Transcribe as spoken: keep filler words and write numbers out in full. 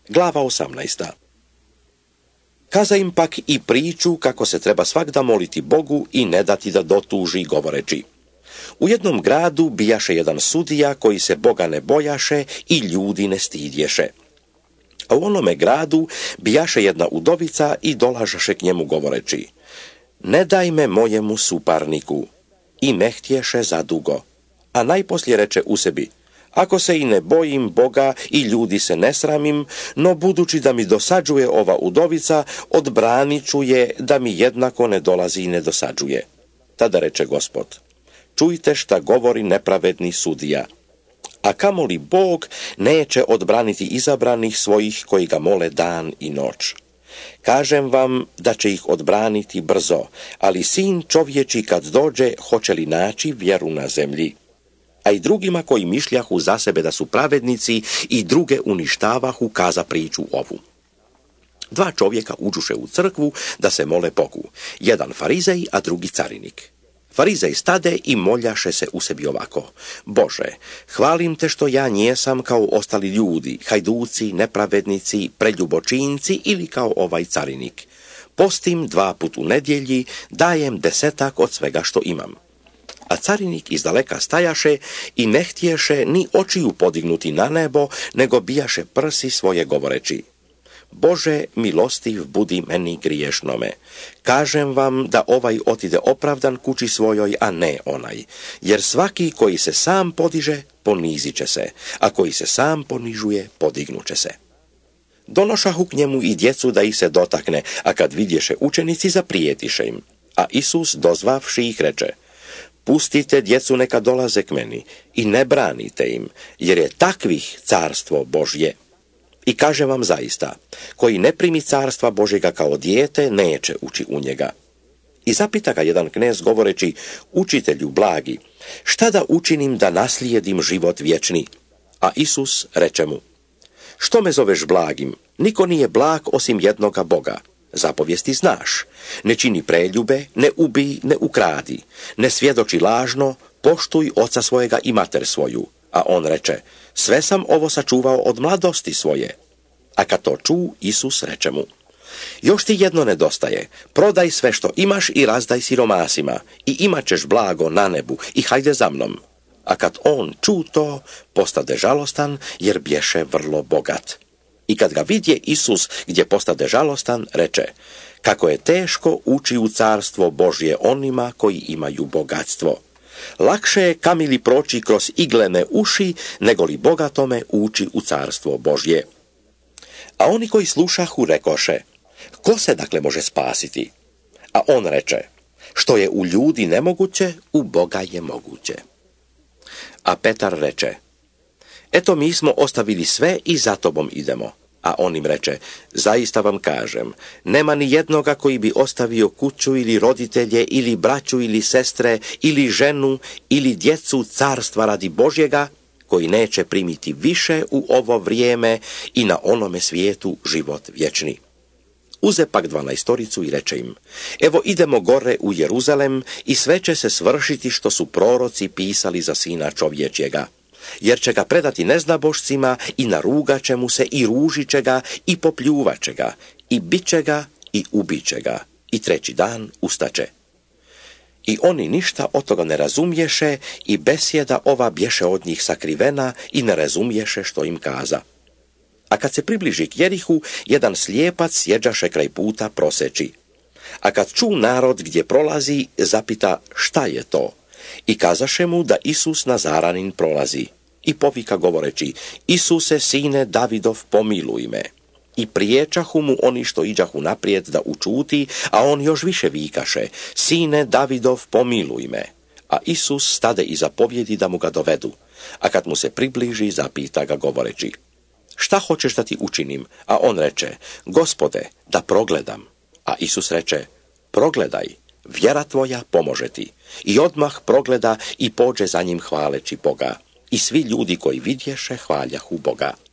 Glava osamnaesta. Kaza im pak i priču kako se treba svakda moliti Bogu i ne dati da dotuži govoreći. U jednom gradu bijaše jedan sudija koji se Boga ne bojaše i ljudi ne stidješe. A u onome gradu bijaše jedna udovica i dolažaše k njemu govoreći: ne daj me mojemu suparniku. I ne htješe zadugo. A najposlije reče u sebi: ako se i ne bojim Boga i ljudi se ne sramim, no budući da mi dosađuje ova udovica, odbranit ću je da mi jednako ne dolazi i ne dosađuje. Tada reče Gospod: čujte šta govori nepravedni sudija. A kamoli Bog neće odbraniti izabranih svojih koji ga mole dan i noć. Kažem vam da će ih odbraniti brzo, ali sin čovječi kad dođe hoće li naći vjeru na zemlji? A i drugima koji mišljahu za sebe da su pravednici i druge uništavahu kaza priču ovu. Dva čovjeka uđuše u crkvu da se mole Bogu, jedan farizej, a drugi carinik. Farizej stade i moljaše se u sebi ovako: Bože, hvalim te što ja njesam kao ostali ljudi, hajduci, nepravednici, preljubočinci ili kao ovaj carinik. Postim dva put u nedjelji, dajem desetak od svega što imam. A carinik izdaleka stajaše i ne htješe ni očiju podignuti na nebo, nego bijaše prsi svoje govoreći: Bože, milostiv budi meni griješnome. Kažem vam da ovaj otide opravdan kući svojoj, a ne onaj. Jer svaki koji se sam podiže, ponizit će se, a koji se sam ponižuje, podignuće se. Donošahu k njemu i djecu da ih se dotakne, a kad vidješe učenici, zaprijetiše im. A Isus, dozvavši ih, reče: pustite djecu neka dolaze k meni i ne branite im, jer je takvih carstvo Božje. I kažem vam zaista, koji ne primi carstva Božjega kao dijete, neće ući u njega. I zapita ga jedan knez govoreći: učitelju blagi, šta da učinim da naslijedim život vječni? A Isus reče mu: što me zoveš blagim? Niko nije blag osim jednoga Boga. Zapovijesti znaš: ne čini preljube, ne ubij, ne ukradi, ne svjedoči lažno, poštuj oca svojega i mater svoju. A on reče: sve sam ovo sačuvao od mladosti svoje. A kad to ču, Isus reče mu: još ti jedno nedostaje, prodaj sve što imaš i razdaj siromasima i imat ćeš blago na nebu i hajde za mnom. A kad on ču to, postade žalostan jer bješe vrlo bogat. I kad ga vidje Isus gdje postade žalostan, reče: kako je teško ući u carstvo Božje onima koji imaju bogatstvo. Lakše je kamili proći kroz iglene uši, nego li bogatome ući u carstvo Božje. A oni koji slušahu rekoše: ko se dakle može spasiti? A on reče: što je u ljudi nemoguće, u Boga je moguće. A Petar reče: eto mi smo ostavili sve i za tobom idemo. A on im reče: zaista vam kažem, nema ni jednoga koji bi ostavio kuću ili roditelje ili braću ili sestre ili ženu ili djecu carstva radi Božjega, koji neće primiti više u ovo vrijeme i na onome svijetu život vječni. Uze pak dvanaestoricu i reče im: evo idemo gore u Jeruzalem i sve će se svršiti što su proroci pisali za sina čovječjega. Jer će ga predati neznabošcima i narugat će mu se i ružit će ga i popljuvat će ga i bit će ga i ubit će ga i treći dan ustaće. I oni ništa od toga ne razumješe i besjeda ova bješe od njih sakrivena i ne razumješe što im kaza. A kad se približi k Jerihu, jedan slijepac sjeđaše kraj puta proseći. A kad ču narod gdje prolazi, zapita: šta je to? I kazaše mu da Isus Nazaranin prolazi. I povika govoreći: Isuse, sine Davidov, pomiluj me. I priječahu mu oni što iđahu naprijed da učuti, a on još više vikaše: sine Davidov, pomiluj me. A Isus stade i zapovjedi da mu ga dovedu. A kad mu se približi, zapita ga govoreći: šta hoćeš da ti učinim? A on reče: Gospode, da progledam. A Isus reče: progledaj, vjera tvoja pomože ti. I odmah progleda i pođe za njim hvaleći Boga. I svi ljudi koji vidješe hvaljahu Boga.